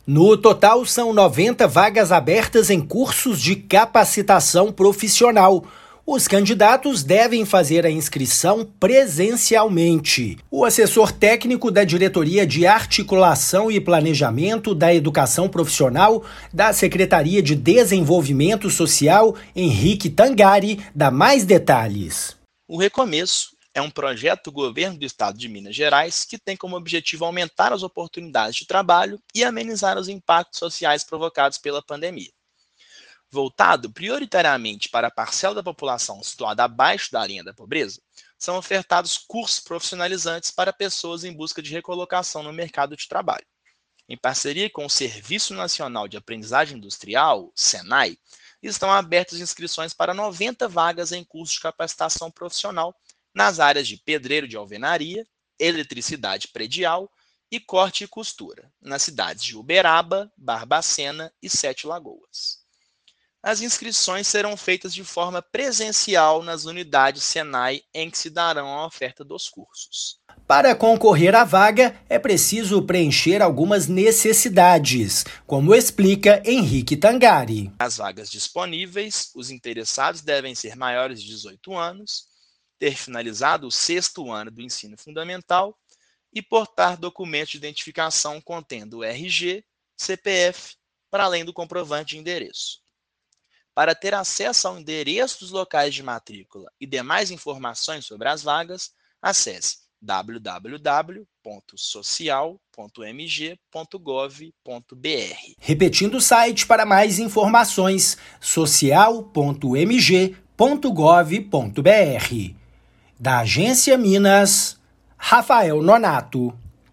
No total, são 90 vagas abertas em cursos de capacitação profissional. Os candidatos devem fazer a inscrição presencialmente. O assessor técnico da Diretoria de Articulação e Planejamento da Educação Profissional da Secretaria de Desenvolvimento Social, Henrique Tangari, dá mais detalhes. O Recomeço é um projeto do governo do estado de Minas Gerais que tem como objetivo aumentar as oportunidades de trabalho e amenizar os impactos sociais provocados pela pandemia. Voltado prioritariamente para a parcela da população situada abaixo da linha da pobreza, são ofertados cursos profissionalizantes para pessoas em busca de recolocação no mercado de trabalho. Em parceria com o Serviço Nacional de Aprendizagem Industrial, SENAI, estão abertas inscrições para 90 vagas em cursos de capacitação profissional nas áreas de pedreiro de alvenaria, eletricidade predial e corte e costura, nas cidades de Uberaba, Barbacena e Sete Lagoas. As inscrições serão feitas de forma presencial nas unidades SENAI em que se darão a oferta dos cursos. Para concorrer à vaga, é preciso preencher algumas necessidades, como explica Henrique Tangari. As vagas disponíveis, os interessados devem ser maiores de 18 anos, ter finalizado o 6º ano do ensino fundamental e portar documentos de identificação contendo RG, CPF, para além do comprovante de endereço. Para ter acesso ao endereço dos locais de matrícula e demais informações sobre as vagas, acesse www.social.mg.gov.br. Repetindo o site para mais informações, social.mg.gov.br. Da Agência Minas, Rafael Nonato.